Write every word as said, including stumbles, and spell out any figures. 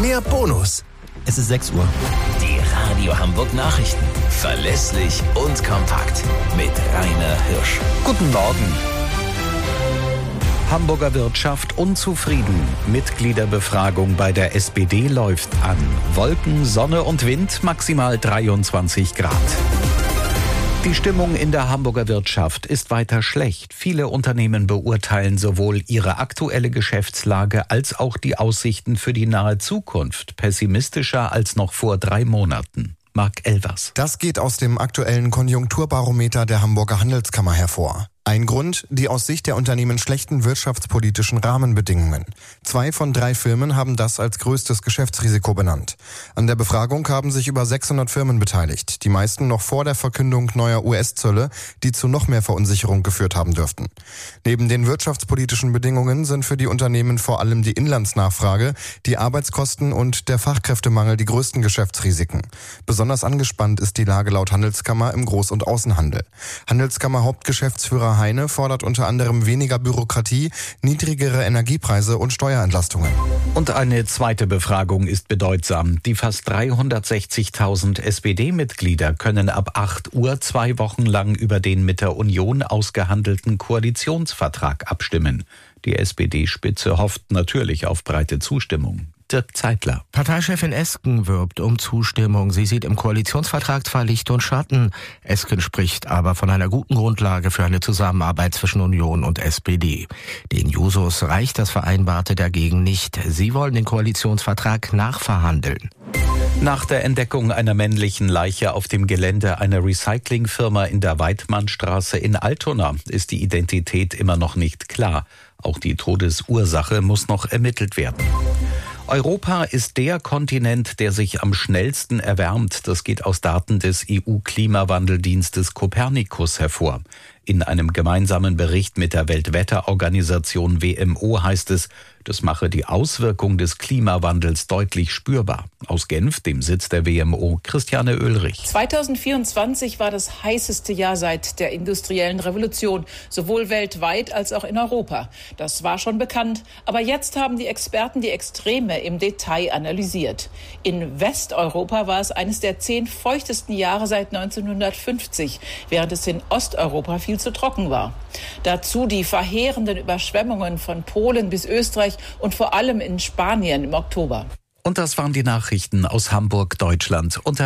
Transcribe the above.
mehr Bonus. Es ist sechs Uhr. Die Radio Hamburg Nachrichten. Verlässlich und kompakt. Mit Rainer Hirsch. Guten Morgen. Hamburger Wirtschaft unzufrieden. Mitgliederbefragung bei der S P D läuft an. Wolken, Sonne und Wind, maximal dreiundzwanzig Grad. Die Stimmung in der Hamburger Wirtschaft ist weiter schlecht. Viele Unternehmen beurteilen sowohl ihre aktuelle Geschäftslage als auch die Aussichten für die nahe Zukunft pessimistischer als noch vor drei Monaten. Marc Elvers. Das geht aus dem aktuellen Konjunkturbarometer der Hamburger Handelskammer hervor. Ein Grund, die aus Sicht der Unternehmen schlechten wirtschaftspolitischen Rahmenbedingungen. Zwei von drei Firmen haben das als größtes Geschäftsrisiko benannt. An der Befragung haben sich über sechshundert Firmen beteiligt, die meisten noch vor der Verkündung neuer U S-Zölle, die zu noch mehr Verunsicherung geführt haben dürften. Neben den wirtschaftspolitischen Bedingungen sind für die Unternehmen vor allem die Inlandsnachfrage, die Arbeitskosten und der Fachkräftemangel die größten Geschäftsrisiken. Besonders angespannt ist die Lage laut Handelskammer im Groß- und Außenhandel. Handelskammer-Hauptgeschäftsführer Heine fordert unter anderem weniger Bürokratie, niedrigere Energiepreise und Steuerentlastungen. Und eine zweite Befragung ist bedeutsam. Die fast dreihundertsechzigtausend S P D-Mitglieder können ab acht Uhr zwei Wochen lang über den mit der Union ausgehandelten Koalitionsvertrag abstimmen. Die S P D-Spitze hofft natürlich auf breite Zustimmung. Dirk Zeitler. Parteichefin Esken wirbt um Zustimmung. Sie sieht im Koalitionsvertrag zwar Licht und Schatten. Esken spricht aber von einer guten Grundlage für eine Zusammenarbeit zwischen Union und S P D. Den Jusos reicht das Vereinbarte dagegen nicht. Sie wollen den Koalitionsvertrag nachverhandeln. Nach der Entdeckung einer männlichen Leiche auf dem Gelände einer Recyclingfirma in der Weidmannstraße in Altona ist die Identität immer noch nicht klar. Auch die Todesursache muss noch ermittelt werden. Europa ist der Kontinent, der sich am schnellsten erwärmt. Das geht aus Daten des E U-Klimawandeldienstes Copernicus hervor. In einem gemeinsamen Bericht mit der Weltwetterorganisation W M O heißt es, das mache die Auswirkung des Klimawandels deutlich spürbar. Aus Genf, dem Sitz der W M O, Christiane Oehlrich. zweitausendvierundzwanzig war das heißeste Jahr seit der industriellen Revolution, sowohl weltweit als auch in Europa. Das war schon bekannt, aber jetzt haben die Experten die Extreme im Detail analysiert. In Westeuropa war es eines der zehn feuchtesten Jahre seit neunzehnhundertfünfzig, während es in Osteuropa viel zu trocken war. Dazu die verheerenden Überschwemmungen von Polen bis Österreich und vor allem in Spanien im Oktober. Und das waren die Nachrichten aus Hamburg, Deutschland. Unter